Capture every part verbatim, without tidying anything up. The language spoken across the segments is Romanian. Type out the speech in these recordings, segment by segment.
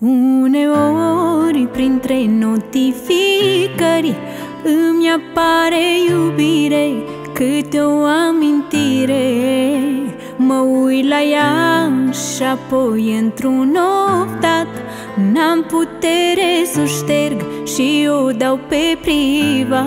Uneori printre notificări îmi apare iubire, câte o amintire. Mă uit la ea și apoi într-un oftat n-am putere să o șterg și o dau pe privat.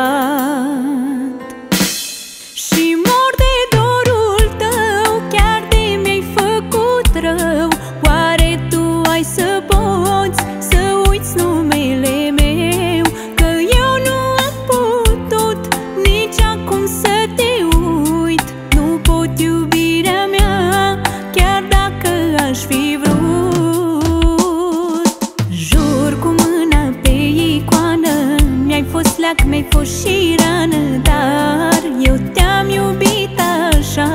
Și mor de dorul tău, chiar de mi-ai făcut rău. Oare tu ai să poți să uiți numele meu? Că eu nu am putut nici acum să te uit. Nu pot, iubirea mea, chiar dacă aș fi vrut. Jur cu mâna pe icoană, mi-ai fost leac, mi-ai fost și rană, dar eu te-am iubit așa.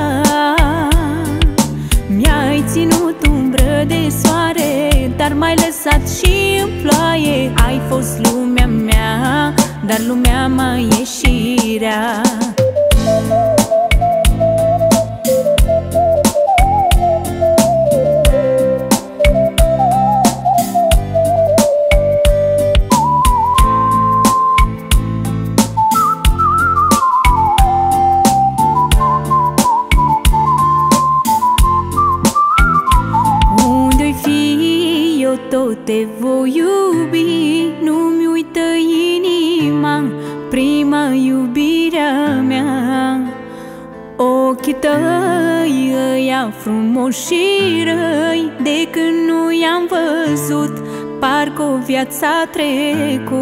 Mi-ai ținut umbră de soare, dar m-ai lăsat și în ploaie. Ai fost lumea mea, dar lumea mai e și rea. Tot te voi iubi, nu-mi uită inima prima iubirea mea. Ochii tăi ăia frumoși și răi, de când nu i-am văzut, parcă o viață a trecut.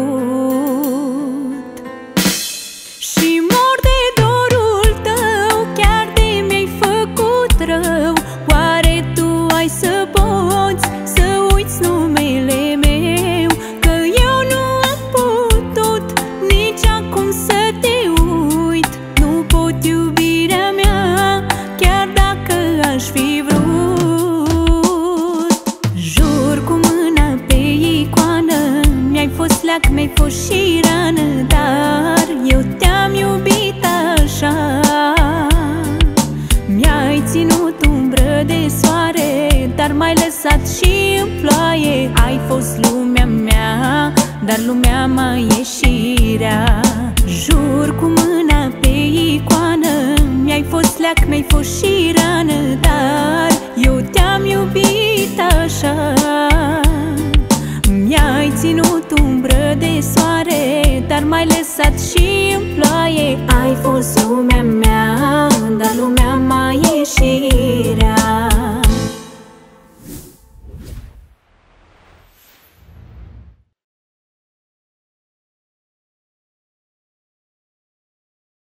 Și mor de dorul tău, chiar de mi-ai făcut rău. Oare tu ai să poți să uiți numele meu? Că eu nu am putut nici acum să te uit. Nu pot, iubirea mea, chiar dacă aș fi vrut. Jur cu mâna pe icoană, mi-ai fost leac, mi-ai fost și rană, dar eu te-am iubit așa. Mi-ai ținut umbră de soare, dar m-ai lăsat și în ploaie. Ai fost lumea mea, dar lumea mai e și rea. Jur cu mâna pe icoană, mi-ai fost leac, mi-ai fost și rană, dar eu te-am iubit așa. Mi-ai ținut umbră de soare, dar m-ai lăsat și în ploaie. Ai fost lumea